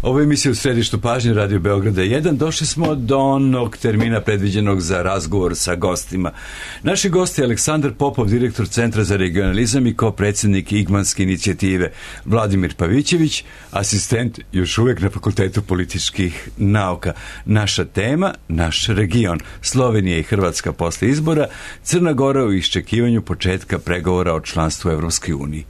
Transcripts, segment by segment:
Ovo je emisija u središtu pažnje Radio Beograda 1. Došli smo do onog termina predviđenog za razgovor sa gostima. Naši gosti je Aleksandar Popov, direktor Centra za regionalizam i ko-predsjednik Igmanske inicijative, Vladimir Pavićević, asistent još uvijek na Fakultetu političkih nauka. Naša tema, naš region, Slovenija i Hrvatska posle izbora, Crna Gora u iščekivanju početka pregovora o članstvu u Evropskoj uniji.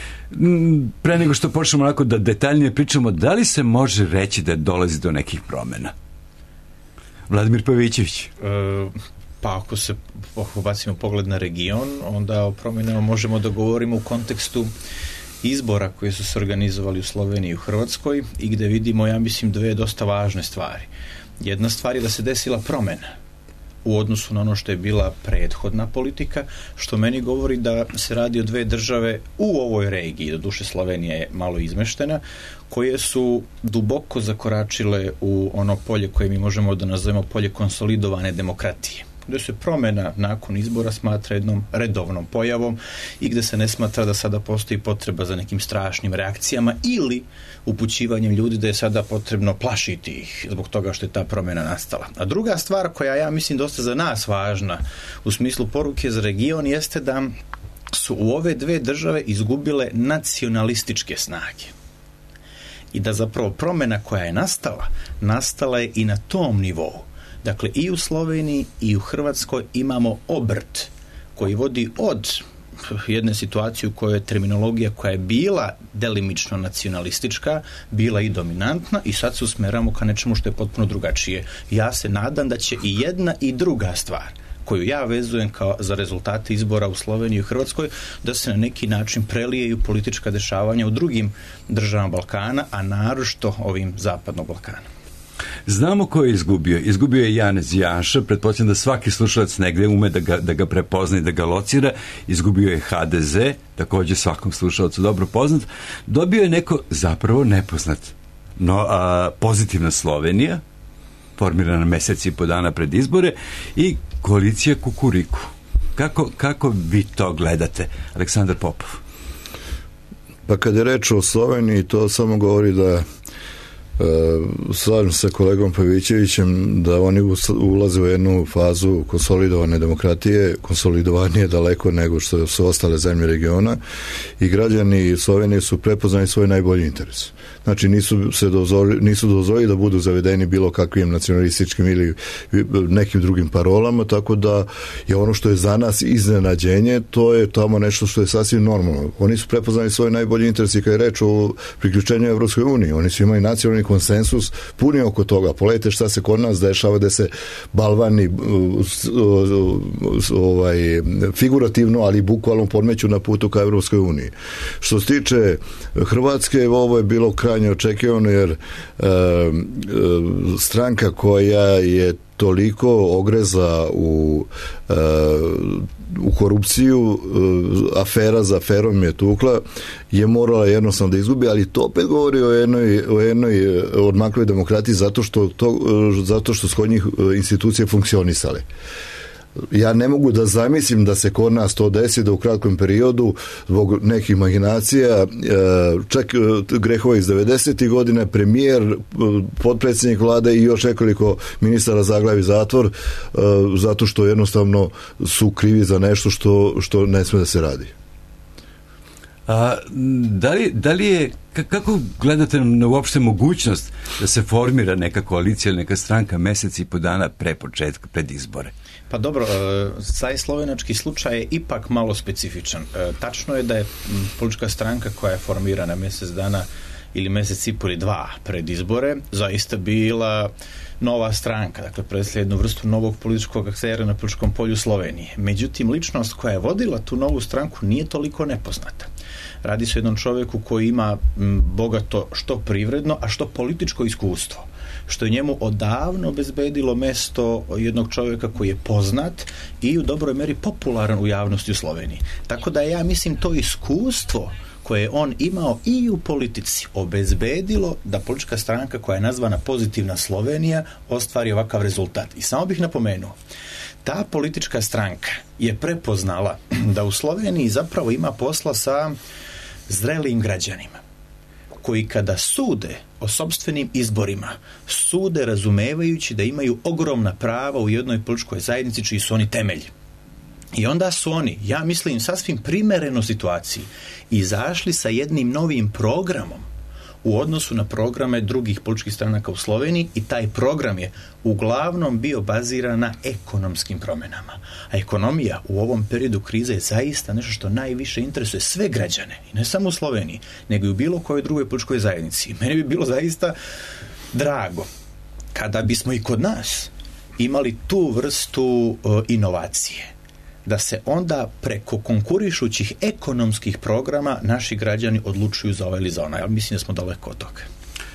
Pre nego što počnemo onako da detaljnije pričamo, da li se može reći da dolazi do nekih promjena? Vladimir Pavićević. Pa ako se bacimo pogled na region, onda o promjenama možemo da govorimo u kontekstu izbora koji su se organizovali u Sloveniji i u Hrvatskoj i gde vidimo, ja mislim, dve dosta važne stvari. Jedna stvar je da se desila promjena u odnosu na ono što je bila prethodna politika, što meni govori da se radi o dve države u ovoj regiji, doduše Slovenija je malo izmeštena, koje su duboko zakoračile u ono polje koje mi možemo da nazovemo polje konsolidovane demokratije, gde se promjena nakon izbora smatra jednom redovnom pojavom i gde se ne smatra da sada postoji potreba za nekim strašnim reakcijama ili upućivanjem ljudi da je sada potrebno plašiti ih zbog toga što je ta promjena nastala. A druga stvar koja ja mislim dosta za nas važna u smislu poruke za region jeste da su u ove dve države izgubile nacionalističke snage. I da zapravo promjena koja je nastala je i na tom nivou. Dakle, i u Sloveniji i u Hrvatskoj imamo obrt koji vodi od jedne situacije u kojoj je terminologija koja je bila delimično nacionalistička, bila i dominantna i sad se usmeramo ka nečemu što je potpuno drugačije. Ja se nadam da će i jedna i druga stvar koju ja vezujem kao za rezultate izbora u Sloveniji i u Hrvatskoj, da se na neki način prelijeju politička dešavanja u drugim državama Balkana, a naročito ovim zapadnog Balkana. Znamo ko je izgubio. Izgubio je Janez Janša, pretpostavljam da svaki slušalac negde ume da ga prepozna i da ga locira. Izgubio je HDZ, također svakom slušalcu dobro poznat. Dobio je neko zapravo nepoznat. No, pozitivna Slovenija, formirana mesec i po dana pred izbore, i koalicija Kukuriku. Kako vi to gledate, Aleksandar Popov? Pa kad je reč o Sloveniji, to samo govori da slažem se kolegom Pavićevićem da oni ulaze u jednu fazu konsolidovane demokratije, konsolidovanije daleko nego što su ostale zemlje regiona, i građani Slovenije su prepoznali svoj najbolji interes. Znači nisu dozvolili da budu zavedeni bilo kakvim nacionalističkim ili nekim drugim parolama, tako da je ono što je za nas iznenađenje, to je tamo nešto što je sasvim normalno. Oni su prepoznali svoj najbolji interes i kad je reč o priključenju Evropskoj uniji, oni su imali nacionalni konsensus puni oko toga. Pogledajte šta se kod nas dešava, da se balvani figurativno, ali bukvalno podmeću na putu ka Evropskoj uniji. Što se tiče Hrvatske, ovo je bilo krajnje očekivano, jer stranka koja je toliko ogreza u korupciju, afera za aferom je tukla, je morala jednostavno da izgubi, ali to opet govori o jednoj odmakloj demokratiji zato što su kod njih institucije funkcionisale. Ja ne mogu da zamislim da se kod nas to desi, da u kratkom periodu zbog nekih mahinacija, čak grehova iz 90. godina, premijer, potpredsjednik vlade i još nekoliko ministara zaglavi zatvor zato što jednostavno su krivi za nešto što ne sme da se radi. Da li je, kako gledate na uopšte mogućnost da se formira neka koalicija ili neka stranka mesec i po dana pred izbore? Pa dobro, taj slovenački slučaj je ipak malo specifičan. Tačno je da je politička stranka koja je formirana mjesec dana ili mjesec i po ili dva pred izbore zaista bila nova stranka, dakle predstavlja jednu vrstu novog političkog aktera na političkom polju Slovenije. Međutim, ličnost koja je vodila tu novu stranku nije toliko nepoznata. Radi se o jednom čovjeku koji ima bogato što privredno, a što političko iskustvo, što je njemu odavno obezbedilo mesto jednog čovjeka koji je poznat i u dobroj meri popularan u javnosti u Sloveniji. Tako da ja mislim to iskustvo koje je on imao i u politici obezbedilo da politička stranka koja je nazvana Pozitivna Slovenija ostvari ovakav rezultat. I samo bih napomenuo, ta politička stranka je prepoznala da u Sloveniji zapravo ima posla sa zrelim građanima koji kada sude o sopstvenim izborima, sude razumevajući da imaju ogromna prava u jednoj političkoj zajednici čiji su oni temelji. I onda su oni, ja mislim, sasvim primereno situaciji izašli sa jednim novim programom u odnosu na programe drugih političkih stranaka u Sloveniji i taj program je uglavnom bio baziran na ekonomskim promjenama. A ekonomija u ovom periodu krize je zaista nešto što najviše interesuje sve građane, i ne samo u Sloveniji, nego i u bilo kojoj drugoj političkoj zajednici. Meni bi bilo zaista drago kada bismo i kod nas imali tu vrstu inovacije, da se onda preko konkurišućih ekonomskih programa naši građani odlučuju za ovaj ili za onaj. Ja mislim da smo daleko od toga.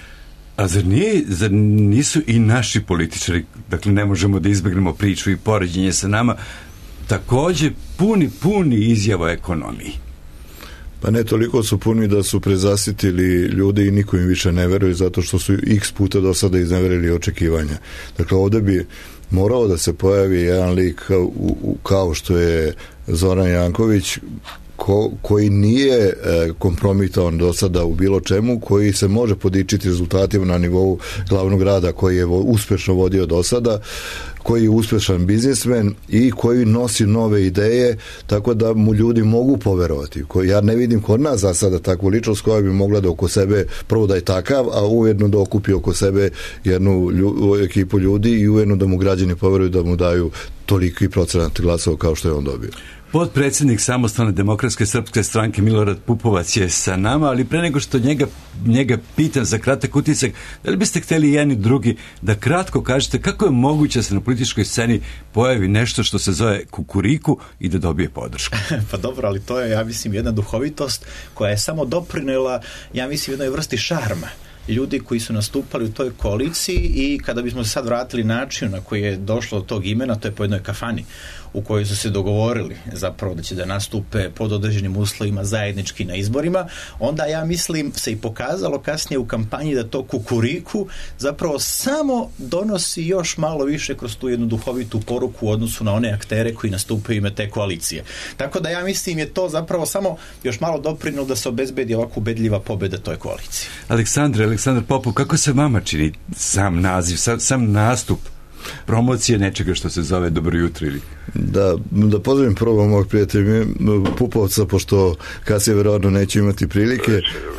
A zar nisu i naši političari, dakle ne možemo da izbegnemo priču i poređenje sa nama, također puni izjava o ekonomiji? Pa ne, toliko su puni da su prezasitili ljudi i niko im više ne veruje, zato što su x puta do sada izneverili očekivanja. Dakle, ovdje bi morao da se pojavi jedan lik kao što je Zoran Janković, koji nije kompromitovan do sada u bilo čemu, koji se može podičiti rezultatima na nivou glavnog grada koji je uspješno vodio do sada, koji je uspješan biznismen i koji nosi nove ideje, tako da mu ljudi mogu poverovati. Ja ne vidim kod nas za sada takvu ličnost koja bi mogla da oko sebe, prvo da je takav, a ujedno da okupi oko sebe jednu ekipu ljudi i ujedno da mu građani poveruju da mu daju toliki procenat glasova kao što je on dobio. Potpredsjednik Samostalne demokratske srpske stranke Milorad Pupovac je sa nama, ali pre nego što njega pitam za kratak utisak, da li biste htjeli jedni drugi da kratko kažete kako je moguće da se na političkoj sceni pojavi nešto što se zove Kukuriku i da dobije podršku? Pa dobro, ali to je, ja mislim, jedna duhovitost koja je samo doprinela, ja mislim, jednoj vrsti šarma ljudi koji su nastupali u toj koaliciji. I kada bismo se sad vratili način na koji je došlo do tog imena, to je po jednoj kafani u kojoj su se dogovorili zapravo da će da nastupe pod određenim uslovima zajednički na izborima, onda ja mislim se i pokazalo kasnije u kampanji da to Kukuriku zapravo samo donosi još malo više kroz tu jednu duhovitu poruku u odnosu na one aktere koji nastupaju ime te koalicije. Tako da ja mislim je to zapravo samo još malo doprinilo da se obezbedi ovako ubedljiva pobjeda toj koaliciji. Aleksandar Popov, kako se vama čini sam naziv, sam nastup promocije nečega što se zove Dobro jutro? Ili? Da pozdravim prvo mog prijatelja Pupovca, pošto kasnije verovatno neće imati prilike.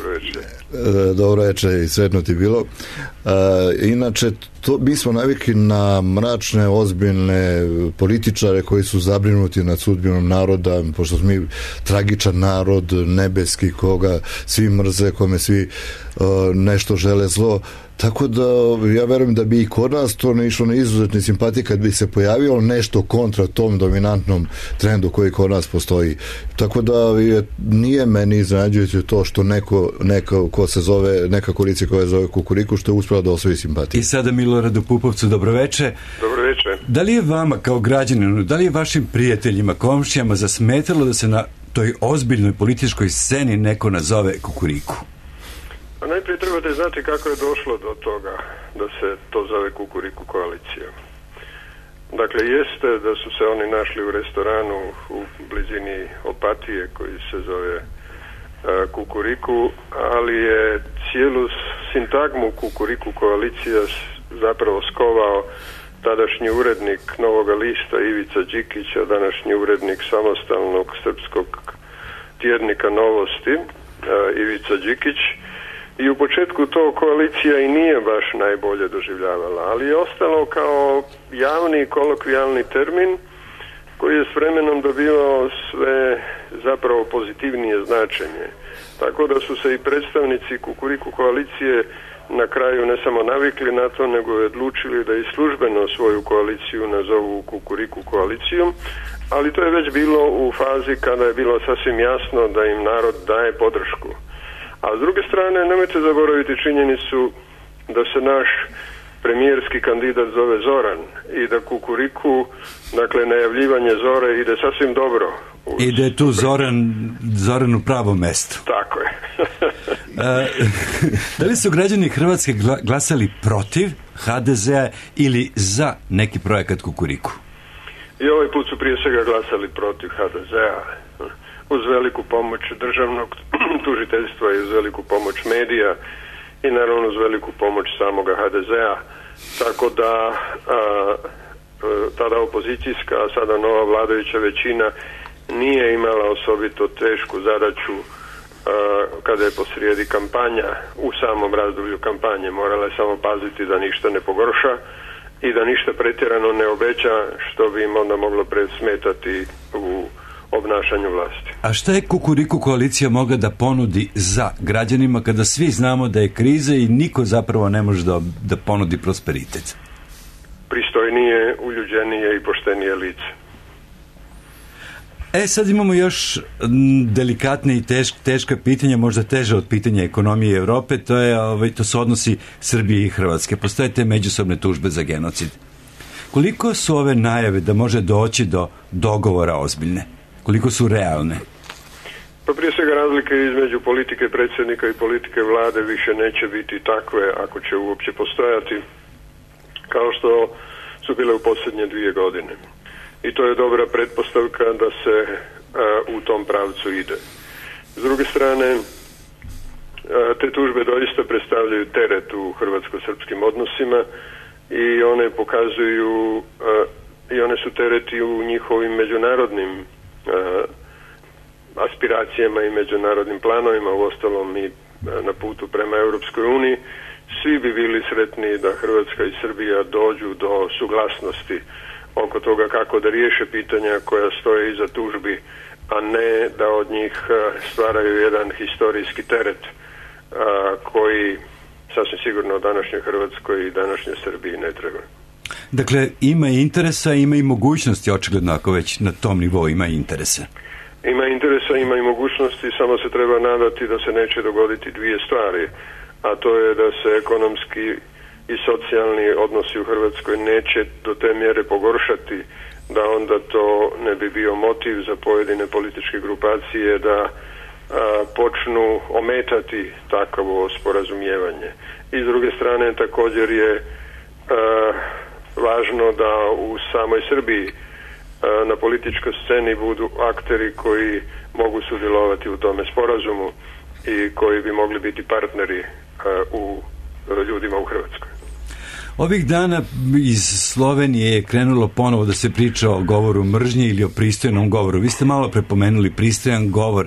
Dobro večer i sretno ti bilo. Inače, mi smo navikli na mračne, ozbiljne političare koji su zabrinuti nad sudbinom naroda, pošto smo mi tragičan narod, nebeski, koga svi mrze, kome svi nešto žele zlo. Tako da ja verujem da bi i kod nas to ne išlo na izuzetni simpatiji kad bi se pojavilo nešto kontra tom dominantnom trendu koji kod nas postoji. Tako da nije meni iznenađujuće to što neko ko se zove, neka koalicija koja se zove Kukuriku, što je uspjela da osvoji simpatiju. I sada Miloradu Pupovcu, dobroveče. Dobroveče. Da li je vama kao građaninu, da li je vašim prijateljima, komšijama zasmetalo da se na toj ozbiljnoj političkoj sceni neko nazove Kukuriku? A najprije trebate znati kako je došlo do toga da se to zove Kukuriku koalicija. Dakle, jeste da su se oni našli u restoranu u blizini Opatije koji se zove Kukuriku, ali je cijelu sintagmu Kukuriku koalicija zapravo skovao tadašnji urednik Novoga lista Ivica Đikić, a današnji urednik samostalnog srpskog tjednika Novosti Ivica Đikić. I u početku to koalicija i nije baš najbolje doživljavala, ali je ostalo kao javni i kolokvijalni termin koji je s vremenom dobivao sve zapravo pozitivnije značenje. Tako da su se i predstavnici Kukuriku koalicije na kraju ne samo navikli na to, nego je odlučili da i službeno svoju koaliciju nazovu Kukuriku koalicijom, ali to je već bilo u fazi kada je bilo sasvim jasno da im narod daje podršku. A s druge strane, nemojte zaboraviti činjenicu da se naš premijerski kandidat zove Zoran i da Kukuriku, dakle najavljivanje Zore ide sasvim dobro. I da je tu Zoran u pravo mesto. Tako je. Da li su građani Hrvatske glasali protiv HDZ-a ili za neki projekat Kukuriku? I ovaj put su prije svega glasali protiv HDZ-a. uz veliku pomoć državnog tužiteljstva i uz veliku pomoć medija i naravno uz veliku pomoć samoga HDZ-a. Tako da tada opozicijska, a sada nova vladajuća većina nije imala osobito tešku zadaću kada je posrijedi kampanja, u samom razdoblju kampanje. Morala je samo paziti da ništa ne pogorša i da ništa pretjerano ne obeća što bi im onda moglo presmetati u obnašanju vlasti. A šta je Kukuriku koalicija mogla da ponudi za građanima kada svi znamo da je kriza i niko zapravo ne može da ponudi prosperitet? Pristojnije, uljuđenije i poštenije lice. Sad imamo još delikatne i teška pitanja, možda teže od pitanja ekonomije Europe, to su odnosi Srbije i Hrvatske. Postoje te međusobne tužbe za genocid. Koliko su ove najave da može doći do dogovora ozbiljne? Koliko su realne? Pa prije svega razlike između politike predsjednika i politike vlade više neće biti takve, ako će uopće postojati, kao što su bile u posljednje 2 godine. I to je dobra pretpostavka da se u tom pravcu ide. S druge strane, te tužbe doista predstavljaju teret u hrvatsko-srpskim odnosima i one pokazuju i one su tereti u njihovim međunarodnim aspiracijama i međunarodnim planovima. Uostalom mi na putu prema Europskoj uniji svi bi bili sretni da Hrvatska i Srbija dođu do suglasnosti oko toga kako da riješe pitanja koja stoje iza tužbi, a ne da od njih stvaraju jedan historijski teret koji sasvim sigurno današnjoj Hrvatskoj i današnjoj Srbiji ne treba. Dakle, ima interesa, ima i mogućnosti, očigledno, ako već na tom nivou ima interesa. Ima interesa, ima i mogućnosti, samo se treba nadati da se neće dogoditi 2 stvari, a to je da se ekonomski i socijalni odnosi u Hrvatskoj neće do te mjere pogoršati da onda to ne bi bio motiv za pojedine političke grupacije da počnu ometati takvo sporazumijevanje. I s druge strane također je važno da u samoj Srbiji na političkoj sceni budu akteri koji mogu sudjelovati u tome sporazumu i koji bi mogli biti partneri u ljudima u Hrvatskoj. Ovih dana iz Slovenije je krenulo ponovo da se priča o govoru mržnje ili o pristojnom govoru. Vi ste malo prepomenuli pristojan govor.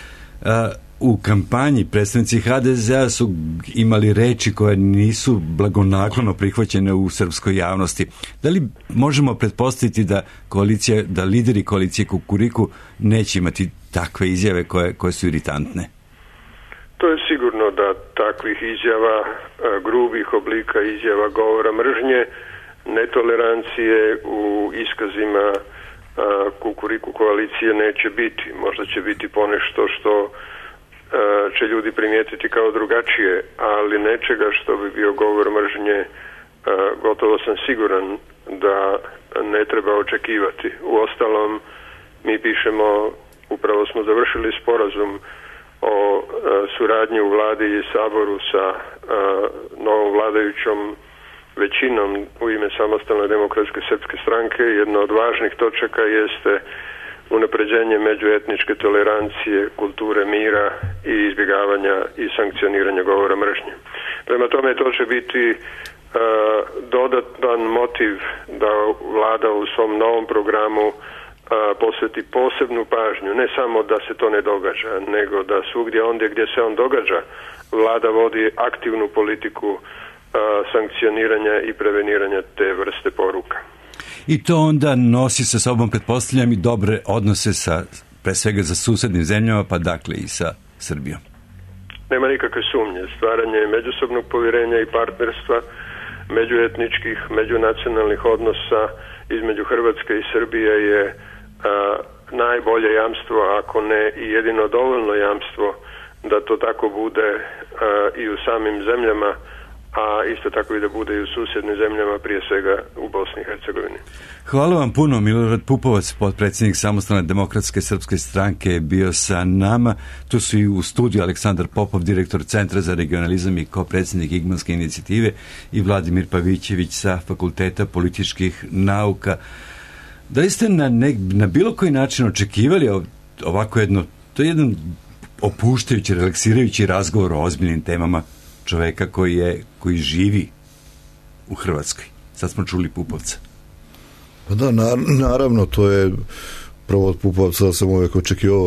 U kampanji predstavnici HDZ-a su imali reči koje nisu blagonaklono prihvaćene u srpskoj javnosti. Da li možemo pretpostaviti da lideri koalicije Kukuriku neće imati takve izjave koje su iritantne? To je sigurno da takvih izjava, grubih oblika izjava govora mržnje, netolerancije u iskazima Kukuriku koalicije neće biti. Možda će biti ponešto što će ljudi primijetiti kao drugačije, ali nečega što bi bio govor mržnje gotovo sam siguran da ne treba očekivati. Uostalom, mi pišemo, upravo smo završili sporazum o suradnji u vladi i saboru sa novom vladajućom većinom u ime Samostalne demokratske srpske stranke. Jedna od važnih točaka jeste unapređenje međuetničke tolerancije, kulture mira i izbjegavanja i sankcioniranja govora mržnje. Prema tome, to će biti dodatan motiv da vlada u svom novom programu posveti posebnu pažnju, ne samo da se to ne događa, nego da svugdje ondje gdje se on događa, vlada vodi aktivnu politiku sankcioniranja i preveniranja te vrste poruka. I to onda nosi sa sobom, pretpostavljam, i dobre odnose pre svega za susednim zemljama, pa dakle i sa Srbijom. Nema nikakve sumnje. Stvaranje međusobnog povjerenja i partnerstva, međuetničkih, međunacionalnih odnosa između Hrvatske i Srbije je najbolje jamstvo, ako ne i jedino dovoljno jamstvo da to tako bude i u samim zemljama, a isto tako i da bude i u susjednim zemljama, prije svega u Bosni i Hercegovini. Hvala vam puno. Milorad Pupovac, potpredsjednik Samostalne demokratske srpske stranke, je bio sa nama. Tu su i u studiju Aleksandar Popov, direktor Centra za regionalizam i kopredsjednik Igmanske inicijative, i Vladimir Pavićević sa Fakulteta političkih nauka. Da li ste na bilo koji način očekivali ovako to je jedan opuštajući, relaksirajući razgovor o ozbiljnim temama čoveka koji živi u Hrvatskoj. Sad smo čuli Pupovca. Pa da, naravno, to je prvo od Pupovca sam uvijek očekivao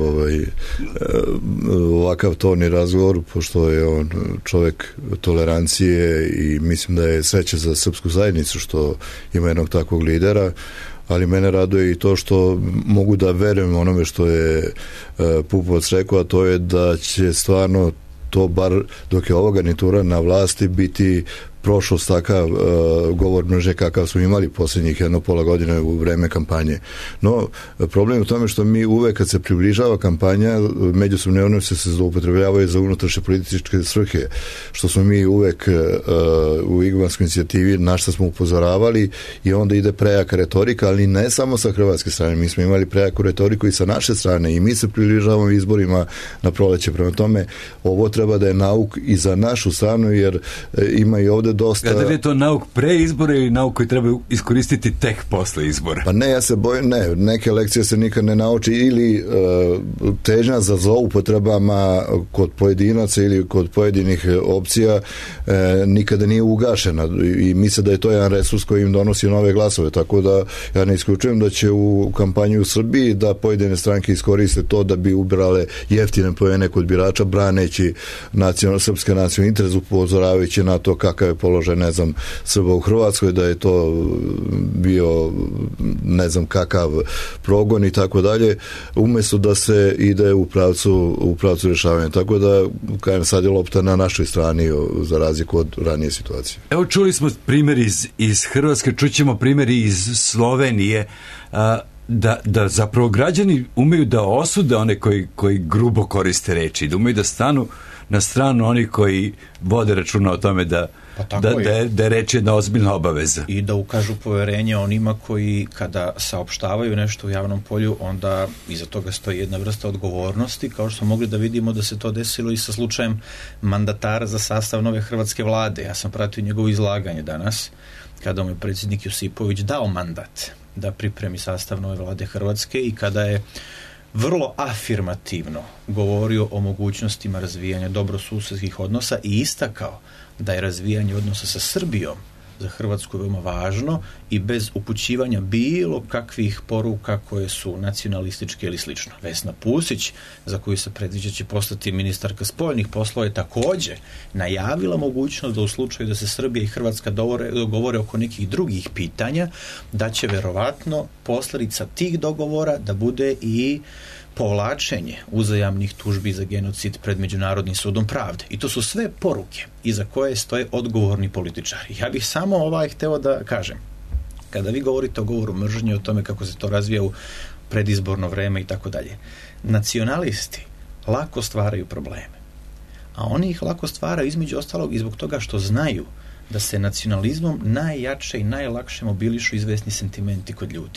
ovakav ton i razgovor, pošto je on čovjek tolerancije i mislim da je sreća za srpsku zajednicu što ima jednog takvog lidera, ali mene raduje i to što mogu da verujem onome što je Pupovac rekao, a to je da će stvarno to bar dok je ova garnitura na vlasti biti prošlost takav govor mržnje kakav smo imali posljednjih 1,5 godine u vreme kampanje. No, problem je u tome što mi uvek kad se približava kampanja, međusobne odnose se zloupotrebljavaju za unutrašnje političke svrhe, što smo mi uvek u Igmanskoj inicijativi na što smo upozoravali i onda ide prejaka retorika, ali ne samo sa hrvatske strane. Mi smo imali prejaku retoriku i sa naše strane i mi se približavamo izborima na proleće. Prema tome, ovo treba da je nauk i za našu stranu, jer ima i ovde dosta... Da li je to nauk pre izbora ili nauk koji treba iskoristiti tek posle izbora? Pa ne, ja se bojim, neke lekcije se nikad ne nauči ili težnja za zloupotrebama kod pojedinaca ili kod pojedinih opcija nikada nije ugašena i misle da je to jedan resurs koji im donosi nove glasove, tako da ja ne isključujem da će u kampanju u Srbiji da pojedine stranke iskoriste to da bi ubirale jeftine poene kod birača, braneći srpske nacionalne interes, upozoravajući na to kakav je položaj, ne znam, Srba u Hrvatskoj, da je to bio ne znam kakav progon i tako dalje, umjesto da se ide u pravcu rješavanja. Tako da, kajem, sad je lopta na našoj strani za razliku od ranije situacije. Evo, čuli smo primjer iz Hrvatske, čućemo primjeri iz Slovenije, da zapravo građani umeju da osude one koji grubo koriste reči, da umeju da stanu na stranu onih koji vode računa o tome da je reč jedna ozbiljna obaveza. I da ukažu poverenje onima koji kada saopštavaju nešto u javnom polju, onda iza toga stoji jedna vrsta odgovornosti, kao što smo mogli da vidimo da se to desilo i sa slučajem mandatara za sastav nove hrvatske vlade. Ja sam pratio njegovo izlaganje danas, kada mu je predsjednik Josipović dao mandat da pripremi sastav nove vlade Hrvatske i kada je vrlo afirmativno govorio o mogućnostima razvijanja dobrosusedskih odnosa i istakao da je razvijanje odnosa sa Srbijom za Hrvatsku veoma važno i bez upućivanja bilo kakvih poruka koje su nacionalističke ili slično. Vesna Pusić, za koju se predviđa će postati ministarka spoljnih poslova, je također najavila mogućnost da u slučaju da se Srbija i Hrvatska dogovore oko nekih drugih pitanja, da će verovatno posljedica tih dogovora da bude i povlačenje uzajamnih tužbi za genocid pred Međunarodnim sudom pravde. I to su sve poruke iza koje stoje odgovorni političari. Ja bih samo hteo da kažem, kada vi govorite o govoru mržnje, o tome kako se to razvija u predizborno vreme i tako dalje, nacionalisti lako stvaraju probleme. A oni ih lako stvaraju između ostalog i zbog toga što znaju da se nacionalizmom najjače i najlakše mobilišu izvesni sentimenti kod ljudi.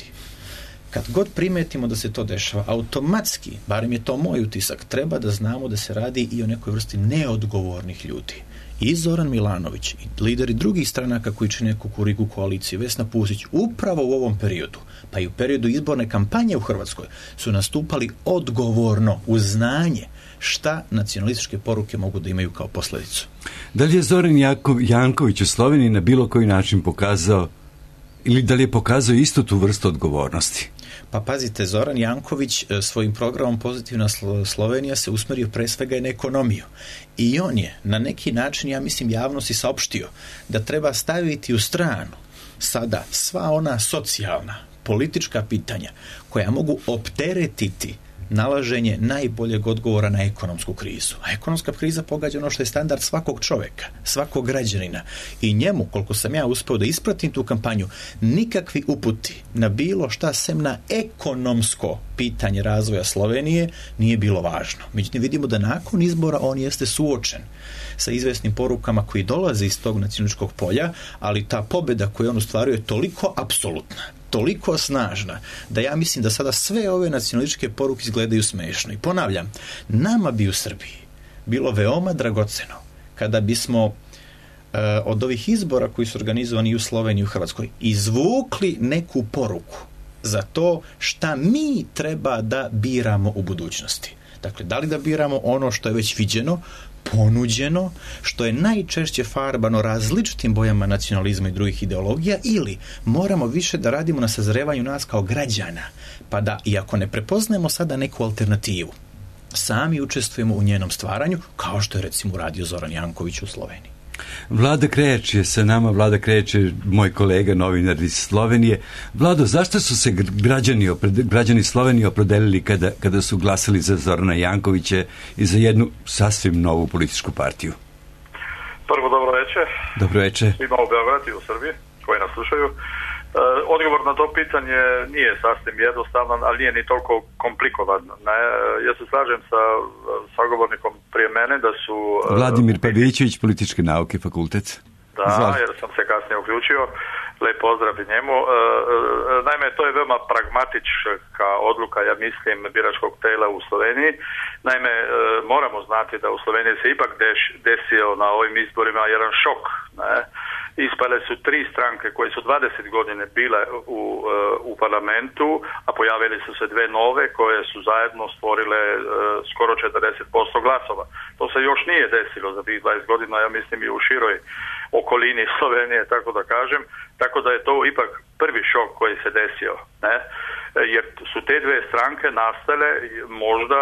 Kad god primetimo da se to dešava, automatski, barem je to moj utisak, treba da znamo da se radi i o nekoj vrsti neodgovornih ljudi. I Zoran Milanović i lideri drugih stranaka koji čine Kukuriku koaliciju, Vesna Pusić, upravo u ovom periodu, pa i u periodu izborne kampanje u Hrvatskoj, su nastupali odgovorno, uz znanje šta nacionalističke poruke mogu da imaju kao posljedicu. Da li je Zoran Janković u Sloveniji na bilo koji način pokazao, ili da li je pokazao istu tu vrstu odgovornosti? Pa pazite, Zoran Janković svojim programom Pozitivna Slovenija se usmerio pre svega i na ekonomiju. I on je na neki način, ja mislim, javnosti saopštio da treba staviti u stranu sada sva ona socijalna, politička pitanja koja mogu opteretiti nalaženje najboljeg odgovora na ekonomsku krizu. A ekonomska kriza pogađa ono što je standard svakog čoveka, svakog građanina. I njemu, koliko sam ja uspeo da ispratim tu kampanju, nikakvi uputi na bilo šta sem na ekonomsko pitanje razvoja Slovenije nije bilo važno. Međutim, vidimo da nakon izbora on jeste suočen sa izvesnim porukama koji dolaze iz tog nacionalističkog polja, ali ta pobjeda koju on ostvaruje je toliko apsolutna, toliko snažna, da ja mislim da sada sve ove nacionalističke poruke izgledaju smešno. I ponavljam, nama bi u Srbiji bilo veoma dragoceno kada bismo od ovih izbora koji su organizovani i u Sloveniji i u Hrvatskoj izvukli neku poruku za to šta mi treba da biramo u budućnosti. Dakle, da li da biramo ono što je već viđeno, ponuđeno, što je najčešće farbano različitim bojama nacionalizma i drugih ideologija, ili moramo više da radimo na sazrevanju nas kao građana, pa da, iako ne prepoznajemo sada neku alternativu, sami učestvujemo u njenom stvaranju, kao što je recimo uradio Zoran Janković u Sloveniji. Vlada Krejač je sa nama. Vlada Krejač je moj kolega, novinar iz Slovenije. Vlado, zašto su se građani Slovenije opredelili kada su glasali za Zorana Jankovića i za jednu sasvim novu političku partiju? Prvo, dobro večer. Dobro večer. Svima u Beogradu i u Srbiji koji nas slušaju. Odgovor na to pitanje nije sasvim jednostavan, ali nije ni toliko komplikovan. Ja se slažem sa sagovornikom prije mene da su... Vladimir Pavićević, političke nauke, fakultet. Da, jer sam se kasnije uključio. Lep pozdrav i njemu. Naime, to je veoma pragmatička odluka, ja mislim, biračkog tela u Sloveniji. Naime, moramo znati da u Sloveniji se ipak desio na ovim izborima jedan šok, ne? Ispale su 3 stranke koje su 20 godine bile u parlamentu, a pojavili su se 2 nove koje su zajedno stvorile skoro 40% glasova. To se još nije desilo za 20 godina, ja mislim i u široj okolini Slovenije, tako da kažem. Tako da je to ipak prvi šok koji se desio, ne? Jer su te 2 stranke nastale možda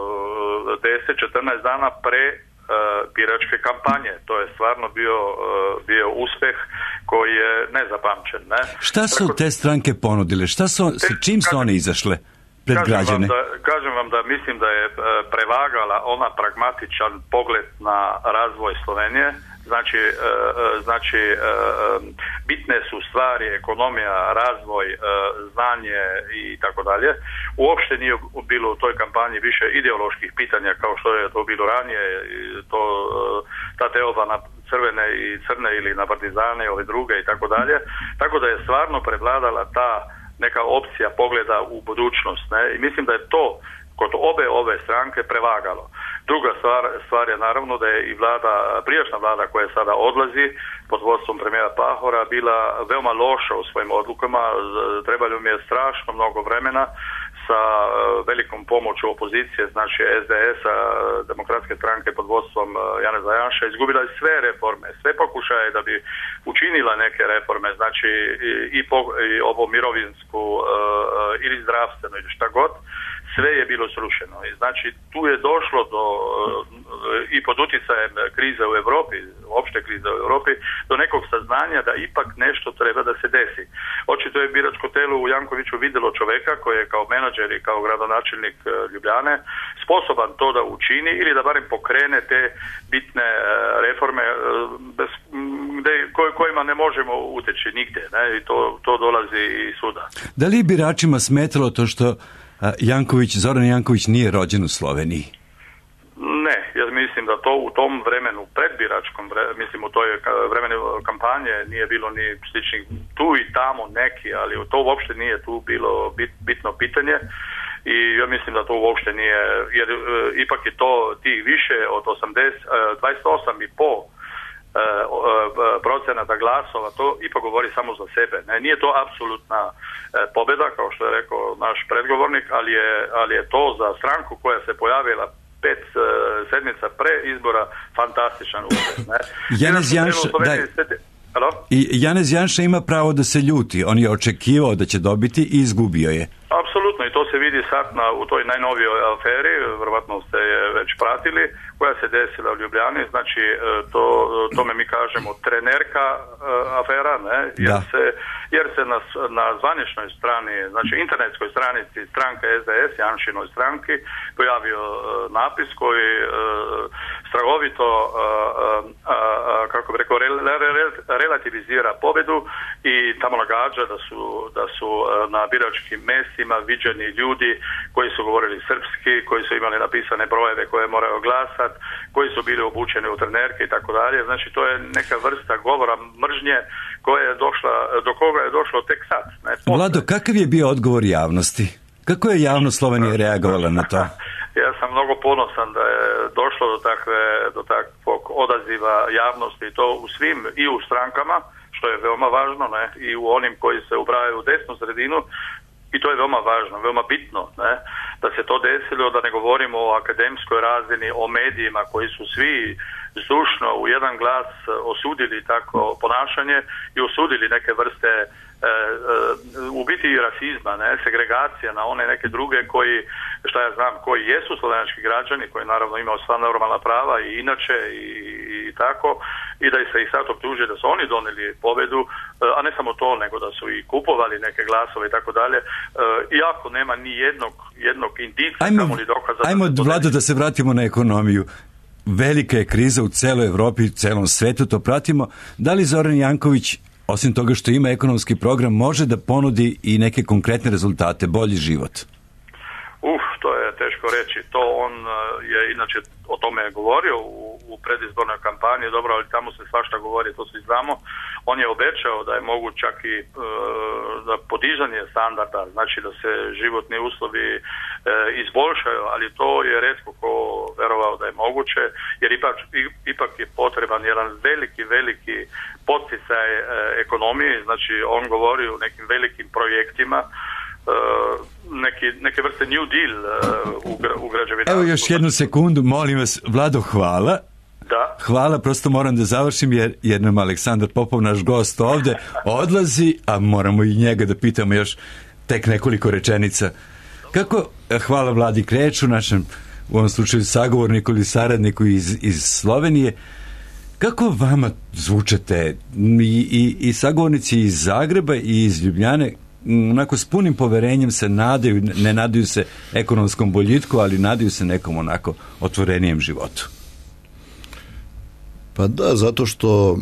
10-14 dana pre biračke kampanje. To je stvarno bio uspeh koji je nezapamćen. Ne? Šta su te stranke ponudile? Čim su one izašle pred građane? Kažem vam da mislim da je prevagala ona pragmatičan pogled na razvoj Slovenije. Znači bitne su stvari, ekonomija, razvoj, znanje i tako dalje. Uopšte nije bilo u toj kampanji više ideoloških pitanja kao što je to bilo ranije, ta teoba na crvene i crne ili na partizane, ove druge i tako dalje. Tako da je stvarno prevladala ta neka opcija pogleda u budućnost. Ne? I mislim da je to kod ove stranke prevagalo. Druga stvar je naravno da je i prijašnja vlada koja sada odlazi pod vodstvom premijera Pahora bila veoma loša u svojim odlukama. Trebalo mi je strašno mnogo vremena sa velikom pomoću opozicije, znači SDS-a, Demokratske stranke pod vodstvom Janeza Janše, izgubila je sve reforme, sve pokušaje da bi učinila neke reforme, znači i ovo mirovinsku ili zdravstveno ili šta god. Sve je bilo srušeno. I znači tu je došlo do i pod utjecajem krize u Europi, opšte krize u Europi, do nekog saznanja da ipak nešto treba da se desi. Očito je biračko telo u Jankoviću vidjelo čoveka koji je kao menadžer i kao gradonačelnik Ljubljane sposoban to da učini ili da barem pokrene te bitne reforme kojima ne možemo uteći nigdje. Ne? I to dolazi i svuda. Da li biračima smetalo to što Zoran Janković nije rođen u Sloveniji? Ne, ja mislim da to u tom vremenu, predbiračkom, mislim u toj vremenu kampanje nije bilo ni sličnih tu i tamo neki, ali to uopšte nije tu bilo bitno pitanje i ja mislim da to uopšte nije, jer ipak je to tih više od 28,5% procenata glasova, to ipak govori samo za sebe. Ne, nije to apsolutna pobjeda, kao što je rekao naš predgovornik, ali je to za stranku koja se pojavila 5 sedmica pre izbora fantastičan uspjeh. Janez Janša ima pravo da se ljuti. On je očekivao da će dobiti i izgubio je. Apsolutno, i to se vidi sad u toj najnovijoj aferi, vjerovatno ste je već pratili, koja se desila u Ljubljani, znači tome mi kažemo trenerka afera, ne? Jer se na zvaničnoj strani, znači internetskoj stranici stranke SDS, Janšinoj stranki, pojavio napis koji strahovito kako bi rekao, relativizira pobjedu i tamo nagađa da su na biračkim mjestima viđeni ljudi koji su govorili srpski, koji su imali napisane brojeve koje moraju glasati, koji su bili obučeni u trenerke i tako dalje. Znači to je neka vrsta govora mržnje koja je došla, do koga je došlo tek sad. Vlado, kakav je bio odgovor javnosti? Kako je javnost Slovenije reagovala na to? Ja sam mnogo ponosan da je došlo do takvog odaziva javnosti i to u svim i u strankama, što je veoma važno, ne, i u onim koji se ubrajaju u desnu sredinu, I to je veoma važno, veoma bitno, ne? Da se to desilo, da ne govorimo o akademskoj razini, o medijima koji su svi zdušno u jedan glas osudili tako ponašanje i osudili neke vrste u biti i rasizma, ne, segregacija na one neke druge koji, šta ja znam, koji jesu slovenački građani, koji naravno imaju sva normalna prava i inače i tako, i da se ih sad optuže da su oni doneli pobedu, a ne samo to, nego da su i kupovali neke glasove i tako dalje, iako nema ni jednog indica, kamo li dokaza. Ajmo, Vlado, da se vratimo na ekonomiju. Velika je kriza u celoj Evropi, u celom svetu, to pratimo. Da li Zoran Janković, osim toga što ima ekonomski program, može da ponudi i neke konkretne rezultate, bolji život? To je teško reći. To on je inače o tome govorio u predizbornoj kampanji, dobro, ali tamo se svašta govori, to svi znamo. On je obećao da je moguć čak i da podizanje standarda, znači da se životni uslovi izboljšaju, ali to je retko ko verovao da je moguće, jer ipak je potreban jedan veliki podsticaj ekonomije, znači on govori o nekim velikim projektima, neke vrste New Deal u građevinarstvu. Evo još jednu sekundu, molim vas, Vlado, hvala. Da. Hvala, prosto moram da završim jer nam Aleksandar Popov, naš gost ovde, odlazi, a moramo i njega da pitamo još tek nekoliko rečenica. Kako, hvala Vladi Kreču, našem u ovom slučaju sagovorniku ili saradniku iz Slovenije, kako vama zvučate i sagovornici iz Zagreba i iz Ljubljane, onako s punim poverenjem se nadaju, ne nadaju se ekonomskom boljitku, ali nadaju se nekom onako otvorenijem životu? Pa da, zato što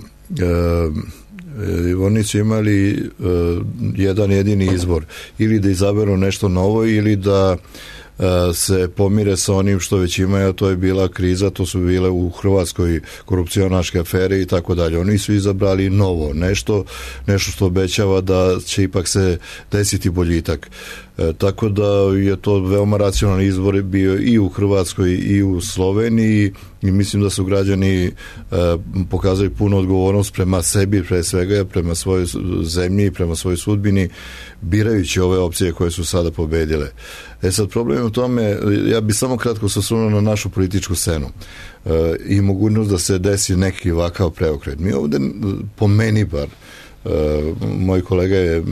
oni su imali jedan jedini izbor, ili da izaberu nešto novo ili da se pomire sa onim što već imaju, a to je bila kriza, to su bile u Hrvatskoj korupcionaške afere i tako dalje. Oni su izabrali novo, nešto što obećava da će ipak se desiti boljitak. Tako da je to veoma racionalni izbor bio i u Hrvatskoj i u Sloveniji i mislim da su građani pokazali punu odgovornost prema sebi, pre svega prema svojoj zemlji i prema svojoj sudbini, birajući ove opcije koje su sada pobedile. Sad, problem je u tome, ja bih samo kratko se osvrnuo na našu političku scenu i mogućnost da se desi neki ovakav preokret. Mi ovde, po meni bar, moj kolega je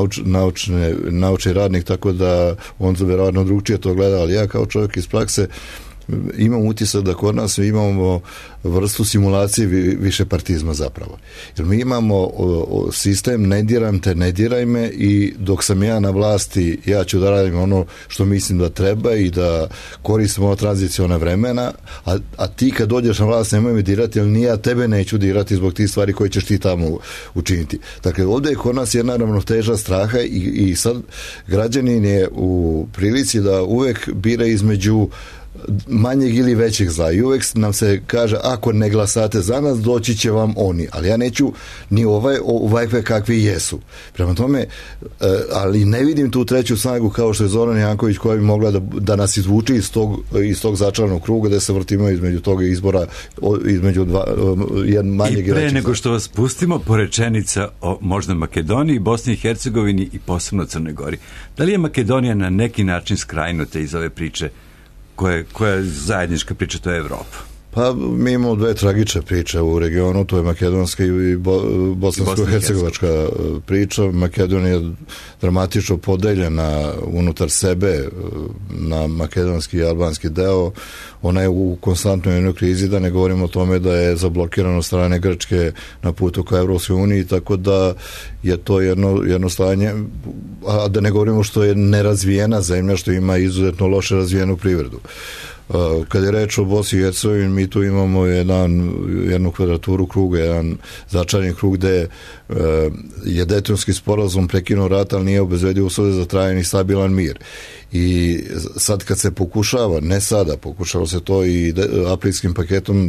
naučni radnik, tako da on verovatno drugčije to gleda, ali ja kao čovjek iz prakse imam utisak da kod nas imamo vrstu simulacije višepartizma zapravo. Jer mi imamo sistem ne diram te, ne diraj me i dok sam ja na vlasti ja ću da radim ono što mislim da treba i da koristim ovo tranziciona vremena, a ti kad dođeš na vlast nemoj me dirati, jer ni ja tebe neću dirati zbog tih stvari koje ćeš ti tamo učiniti. Dakle, ovdje je kod nas jedna ravnoteža straha i sad građanin je u prilici da uvek bira između manjeg ili većeg zla i uvek nam se kaže ako ne glasate za nas doći će vam oni, ali ja neću ni ovakve kakvi jesu. Prema tome, ali ne vidim tu treću snagu kao što je Zoran Janković koja bi mogla da nas izvuče iz tog začaranog kruga da se vrtimo između toga izbora između manjeg i većeg. I pre nego što vas pustimo, porečenica o možda Makedoniji, Bosni i Hercegovini i posebno Crnoj Gori. Da li je Makedonija na neki način skrajnuta iz ove priče koja je zajednička priča, to je Evropa? Pa mi imamo dve tragične priče u regionu, to je makedonska i bosansko-hercegovačka priča. Makedonija je dramatično podeljena unutar sebe na makedonski i albanski deo. Ona je u konstantnoj jednoj krizi, da ne govorimo o tome da je zablokirano strane Grčke na putu ka Evropskoj uniji, tako da je to jedno stanje, a da ne govorimo što je nerazvijena zemlja, što ima izuzetno loše razvijenu privredu. Kad je reč o Bosni i Hercegovini, mi tu imamo jednu kvadraturu kruga, jedan začarani krug gde je Dejtonski sporazum prekinuo rat, ali nije obezbedio uslove za trajan i stabilan mir. I sad kad se pokušava, ne sada, pokušalo se to i aprilskim paketom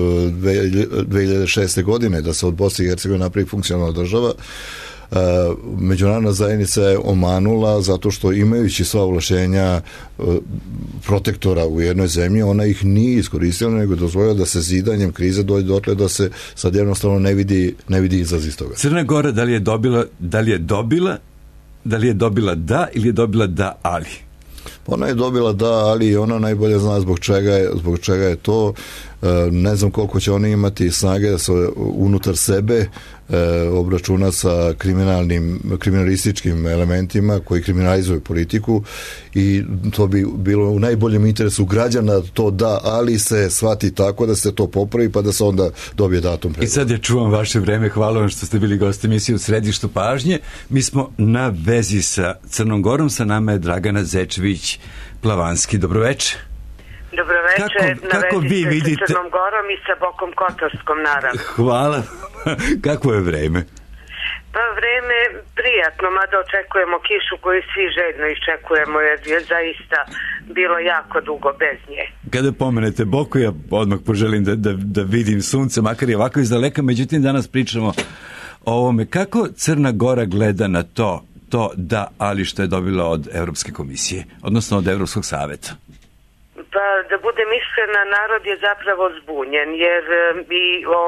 2006. godine da se od Bosne i Hercegovine napravi funkcionalna država, međunarodna zajednica je omanula zato što imajući sva ovlašćenja protektora u jednoj zemlji, ona ih nije iskoristila, nego dozvolila da se zidanjem krize dođe dotle da se sad jednostavno ne vidi izlaz iz toga. Crna Gora da li je dobila Da li je dobila da ili je dobila da, ali? Ona je dobila da, ali ona najbolje zna zbog čega je to. Ne znam koliko će oni imati snage da se unutar sebe obračuna sa kriminalističkim elementima koji kriminalizuju politiku, i to bi bilo u najboljem interesu građana to da, ali se shvati tako da se to popravi pa da se onda dobije datum pregovora. I sad ja čuvam vaše vreme, hvala vam što ste bili gosti emisije U središtu pažnje. Mi smo na vezi sa Crnom Gorom, sa nama je Dragana Zečević Plavanski. Dobroveče. Dobroveče, kako vi vidite sa Crnom Gorom i sa Bokom Kotorskom, naravno. Hvala. Kako je vreme? Pa vreme prijatno, mada očekujemo kišu koju svi željno iščekujemo, jer je zaista bilo jako dugo bez nje. Kada pomenete Boku, ja odmah poželim da vidim sunce, makar je ovako iz daleka, međutim danas pričamo o ovome. Kako Crna Gora gleda na to da, ali što je dobila od Evropske komisije, odnosno od Evropskog saveta? Pa da budem iskrena, narod je zapravo zbunjen, jer bi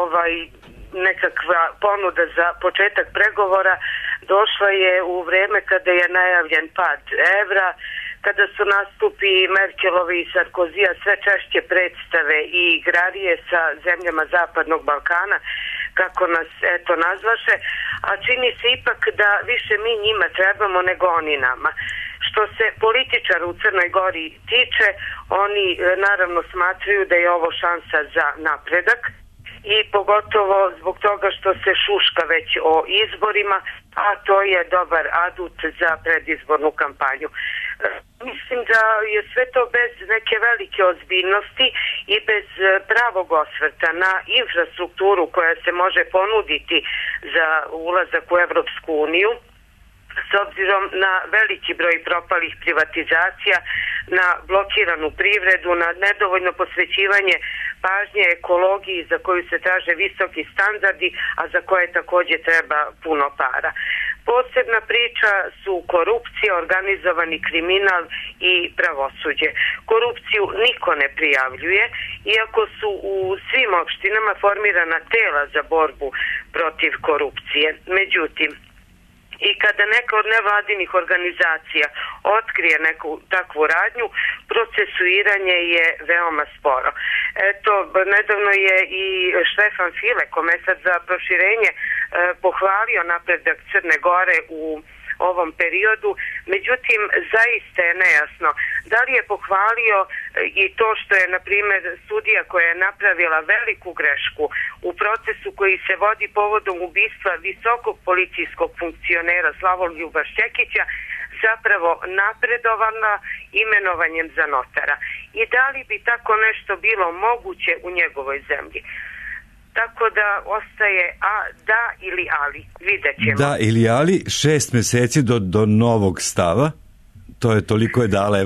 nekakva ponuda za početak pregovora došla je u vreme kada je najavljen pad evra, kada su nastupi Merkelove i Sarkozija sve češće predstave i igrarije sa zemljama Zapadnog Balkana, kako nas nazvaše, a čini se ipak da više mi njima trebamo nego oni nama. Što se političara u Crnoj Gori tiče, oni naravno smatraju da je ovo šansa za napredak, i pogotovo zbog toga što se šuška već o izborima, a to je dobar adut za predizbornu kampanju. Mislim da je sve to bez neke velike ozbiljnosti i bez pravog osvrta na infrastrukturu koja se može ponuditi za ulazak u Evropsku uniju, s obzirom na veliki broj propalih privatizacija, na blokiranu privredu, na nedovoljno posvećivanje pažnje ekologiji za koju se traže visoki standardi, a za koje također treba puno para. Posebna priča su korupcija, organizovani kriminal i pravosuđe. Korupciju niko ne prijavljuje, iako su u svim opštinama formirana tela za borbu protiv korupcije. Međutim, i kada neka od nevladinih organizacija otkrije neku takvu radnju, procesuiranje je veoma sporo. Eto, nedavno je i Štefan File, komesar za proširenje, pohvalio napredak Crne Gore u ovom periodu, međutim zaista je nejasno da li je pohvalio i to što je, na primjer, sudija koja je napravila veliku grešku u procesu koji se vodi povodom ubistva visokog policijskog funkcionera Slavoljuba Šćekića zapravo napredovala imenovanjem za notara, i da li bi tako nešto bilo moguće u njegovoj zemlji. Tako da ostaje da ili ali, vidjet ćemo. Da ili ali, 6 meseci do novog stava, toliko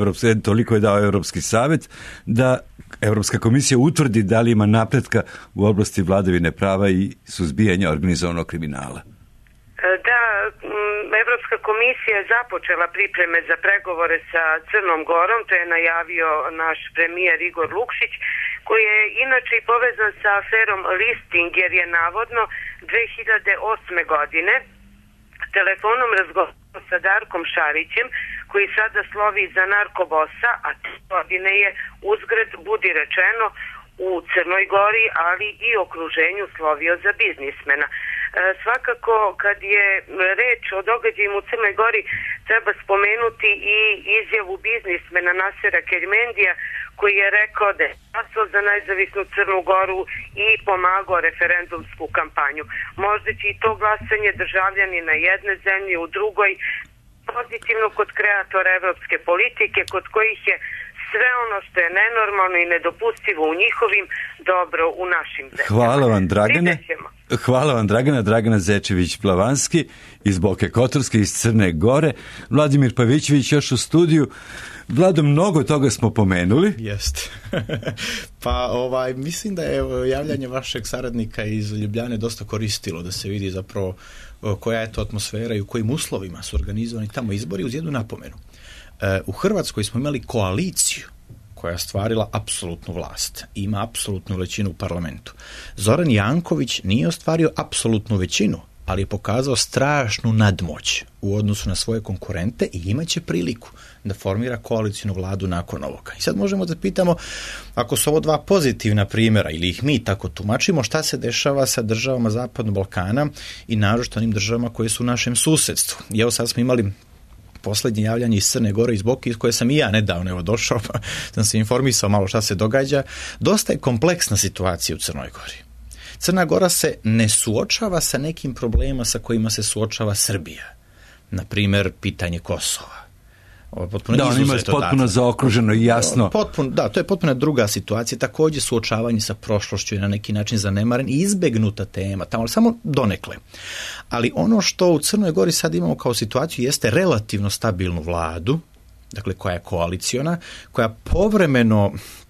je dao Evropski savet, da Evropska komisija utvrdi da li ima napretka u oblasti vladavine prava i suzbijanja organizovanog kriminala. Da, Evropska komisija je započela pripreme za pregovore sa Crnom Gorom, to je najavio naš premijer Igor Lukšić, koji je inače i povezan sa aferom Listing, jer je navodno 2008. godine telefonom razgovarao sa Darkom Šarićem, koji sada slovi za narkobosa, a te godine je uzgred, budi rečeno, u Crnoj Gori, ali i okruženju slovio za biznismena. Svakako, kad je reč o događajima u Crnoj Gori, treba spomenuti i izjavu biznismena Nasera Keljmendija, koji je rekao da je glasao za nezavisnu Crnu Goru i pomagao referendumsku kampanju. Možda će i to glasanje državljani na jedne zemlje, u drugoj pozitivno kod kreatora evropske politike, kod kojih je sve ono što je nenormalno i nedopustivo u njihovim, dobro u našim zemljama. Hvala vam, Dragane. Hvala vam, Dragana Zečević Plavanski iz Boke Kotorske, iz Crne Gore. Vladimir Pavićević još u studiju. Vlado, mnogo toga smo pomenuli. Jeste. Pa mislim da je javljanje vašeg saradnika iz Ljubljane dosta koristilo, da se vidi zapravo koja je to atmosfera i u kojim uslovima su organizovani tamo izbori, uz jednu napomenu. U Hrvatskoj smo imali koaliciju koja je ostvarila apsolutnu vlast. Ima apsolutnu većinu u parlamentu. Zoran Janković nije ostvario apsolutnu većinu ali je pokazao strašnu nadmoć u odnosu na svoje konkurente i imaće priliku da formira koalicijnu vladu nakon ovoga. I sad možemo da pitamo, ako su ovo dva pozitivna primjera ili ih mi tako tumačimo, šta se dešava sa državama Zapadnog Balkana i naročito onim državama koje su u našem susedstvu. I evo sad smo imali posljednje javljanje iz Crne Gore, iz Boke, iz koje sam i ja nedavno došao, pa sam se informisao malo šta se događa. Dosta je kompleksna situacija u Crnoj Gori. Crna Gora se ne suočava sa nekim problemima sa kojima se suočava Srbija. Na primjer, pitanje Kosova. Da, on ima potpuno zaokruženo i jasno. Da, to je potpuno druga situacija. Također suočavanje sa prošlošću je na neki način zanemaren i izbegnuta tema, tamo samo donekle. Ali ono što u Crnoj Gori sad imamo kao situaciju jeste relativno stabilnu vladu, dakle koja je koaliciona, koja povremeno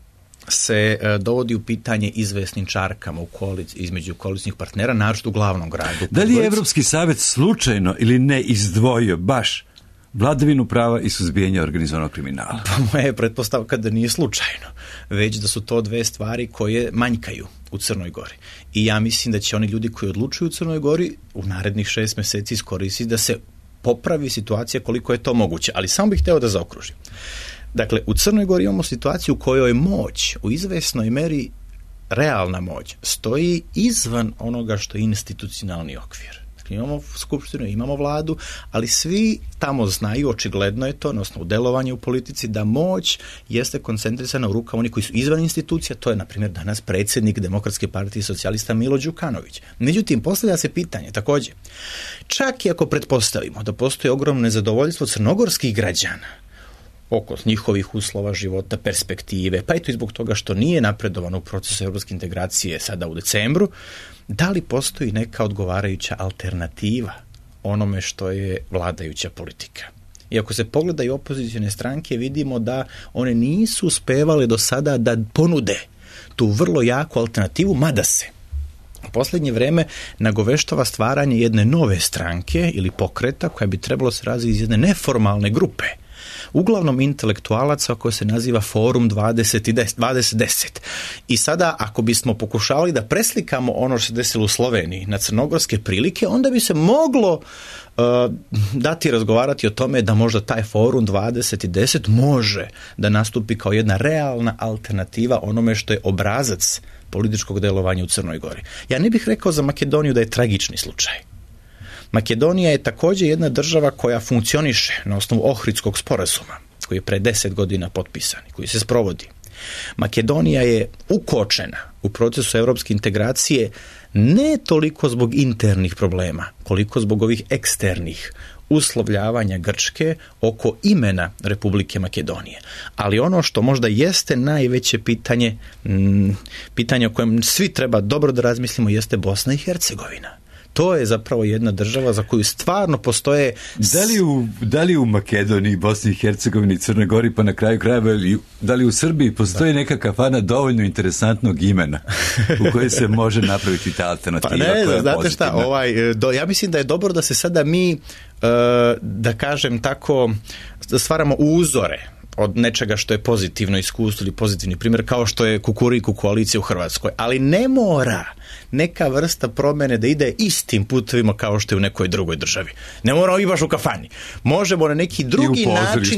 se dovodi u pitanje izvesnim čarkama između koalicijnih partnera, naročito u glavnom gradu. Da li je Evropski savjet slučajno ili ne izdvojio baš vladavinu prava i suzbijanje organizovanog kriminala? Pa moja je pretpostavka da nije slučajno, već da su to dve stvari koje manjkaju u Crnoj Gori. I ja mislim da će oni ljudi koji odlučuju u Crnoj Gori u narednih 6 mjeseci iskoristiti da se popravi situacija koliko je to moguće. Ali samo bih hteo da zaokružim. Dakle, u Crnoj Gori imamo situaciju u kojoj moć u izvesnoj meri, realna moć, stoji izvan onoga što je institucionalni okvir. Dakle, imamo skupštinu, imamo vladu, ali svi tamo znaju, očigledno je to, odnosno u delovanju u politici, da moć jeste koncentrisana u rukama onih koji su izvan institucija, to je, na primjer, danas predsjednik Demokratske partije socijalista Milo Đukanović. Međutim, postavlja se pitanje, također, čak i ako pretpostavimo da postoji ogromno nezadovoljstvo crnogorskih građana oko njihovih uslova života, perspektive, pa eto i zbog toga što nije napredovano u procesu europske integracije sada u decembru, da li postoji neka odgovarajuća alternativa onome što je vladajuća politika? I ako se pogledaju opozicione stranke, vidimo da one nisu uspevale do sada da ponude tu vrlo jaku alternativu, mada se u posljednje vreme nagoveštava stvaranje jedne nove stranke ili pokreta koja bi trebalo se razviti iz jedne neformalne grupe, uglavnom intelektualaca, koja se naziva Forum 2010. I sada, ako bismo pokušali da preslikamo ono što se desilo u Sloveniji na crnogorske prilike, onda bi se moglo dati razgovarati o tome da možda taj Forum 2010 može da nastupi kao jedna realna alternativa onome što je obrazac političkog delovanja u Crnoj Gori. Ja ne bih rekao za Makedoniju da je tragični slučaj. Makedonija je također jedna država koja funkcioniše na osnovu Ohridskog sporazuma, koji je pre 10 godina potpisan, koji se sprovodi. Makedonija je ukočena u procesu europske integracije ne toliko zbog internih problema, koliko zbog ovih eksternih uslovljavanja Grčke oko imena Republike Makedonije. Ali ono što možda jeste najveće pitanje o kojem svi treba dobro da razmislimo, jeste Bosna i Hercegovina. To je zapravo jedna država za koju stvarno postoje... Da li u Makedoniji, Bosni i Hercegovini, Crnoj Gori, pa na kraju krajeva, da li u Srbiji postoji neka kafana dovoljno interesantnog imena u kojoj se može napraviti ta alternativa? Pa ne, znate šta, ja mislim da je dobro da se sada mi, da kažem tako, stvaramo uzore od nečega što je pozitivno iskustvo ili pozitivni primjer, kao što je Kukuriku koalicija u Hrvatskoj. Ali ne mora neka vrsta promjene da ide istim putovima kao što je u nekoj drugoj državi. Ne moramo i baš u kafani. Možemo na neki drugi način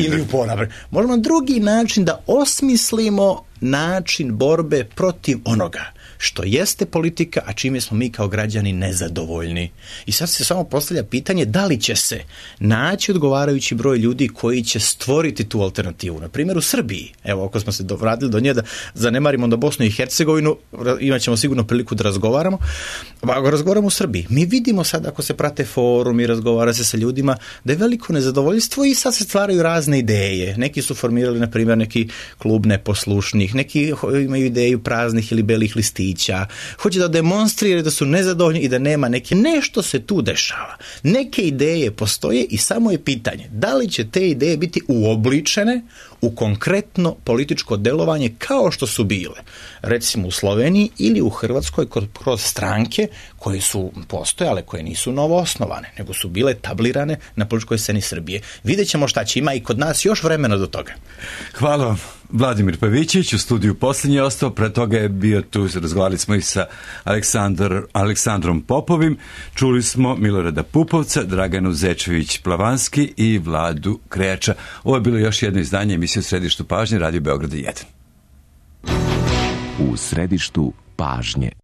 možemo na drugi način da osmislimo način borbe protiv onoga što jeste politika, a čime smo mi kao građani nezadovoljni. I sad se samo postavlja pitanje da li će se naći odgovarajući broj ljudi koji će stvoriti tu alternativu. Na primjer u Srbiji, evo ako smo se vratili do nje, da zanemarimo da Bosnu i Hercegovinu, imat ćemo sigurno priliku da razgovaramo. Ako razgovaramo u Srbiji, mi vidimo sad ako se prate forum i razgovara se sa ljudima da je veliko nezadovoljstvo i sad se stvaraju razne ideje. Neki su formirali, na primjer, neki klub neposlušnih, neki imaju ideju praznih ili belih listića, hoće da demonstriraju da su nezadovoljni i da nema nešto se tu dešava. Neke ideje postoje i samo je pitanje da li će te ideje biti uobličene u konkretno političko delovanje kao što su bile, recimo u Sloveniji ili u Hrvatskoj kroz stranke koje su postojale, koje nisu novo osnovane, nego su bile tablirane na političkoj sceni Srbije. Vidjet ćemo šta će, ima i kod nas još vremena do toga. Hvala vam. Vladimir Pavićić u studiju posljednji ostao, pre toga je bio tu, razgovarali smo i sa Aleksandrom Popovim, čuli smo Milorada Pupovca, Draganu Zečević-Plavanski i Vladu Krejača. Ovo je bilo još jedno izdanje emisije U središtu pažnje, Radio Beograda 1. U središtu pažnje.